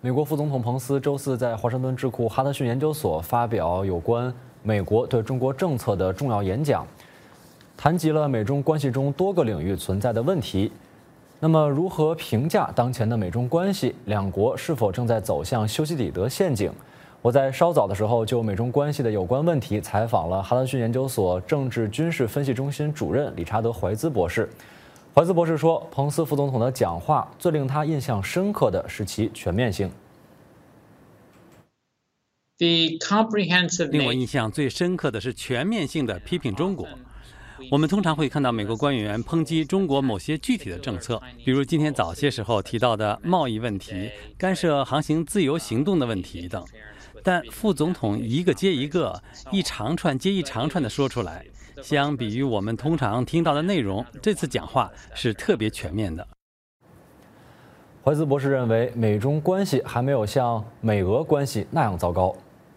美国副总统彭斯周四在华盛顿智库哈德逊研究所发表有关美国对中国政策的重要演讲，谈及了美中关系中多个领域存在的问题。那么，如何评价当前的美中关系？两国是否正在走向修昔底德陷阱？我在稍早的时候就美中关系的有关问题采访了哈德逊研究所政治军事分析中心主任理查德·怀兹博士。怀兹博士说，彭斯副总统的讲话最令他印象深刻的是其全面性。 令我印象最深刻的是全面性的批评中国。我们通常会看到美国官员抨击中国某些具体的政策，比如今天早些时候提到的贸易问题、干涉航行自由行动的问题等。但副总统一个接一个、一长串接一长串地说出来，相比于我们通常听到的内容，这次讲话是特别全面的。 怀兹博士认为，美中关系还没有像美俄关系那样糟糕。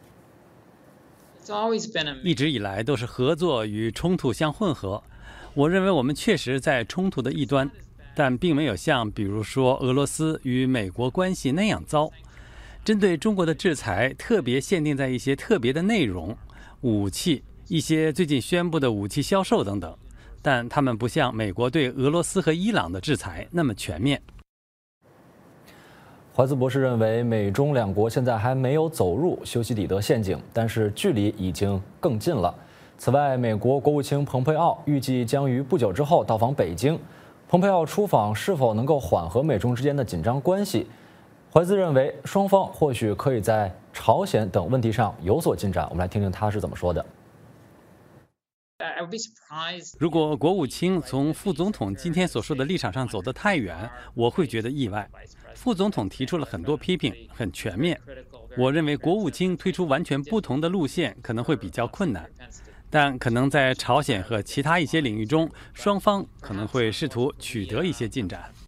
一直以来都是合作与冲突相混合。我认为我们确实在冲突的一端，但并没有像比如说俄罗斯与美国关系那样糟。针对中国的制裁特别限定在一些特别的内容，武器、一些最近宣布的武器销售等等，但他们不像美国对俄罗斯和伊朗的制裁那么全面。 怀兹博士认为，美中两国现在还没有走入修昔底德陷阱，但是距离已经更近了。此外，美国国务卿蓬佩奥预计将于不久之后到访北京。蓬佩奥出访是否能够缓和美中之间的紧张关系？怀兹认为，双方或许可以在朝鲜等问题上有所进展。我们来听听他是怎么说的。 如果国务卿从副总统今天所说的立场上走得太远，我会觉得意外。副总统提出了很多批评，很全面。我认为国务卿推出完全不同的路线可能会比较困难，但可能在朝鲜和其他一些领域中，双方可能会试图取得一些进展。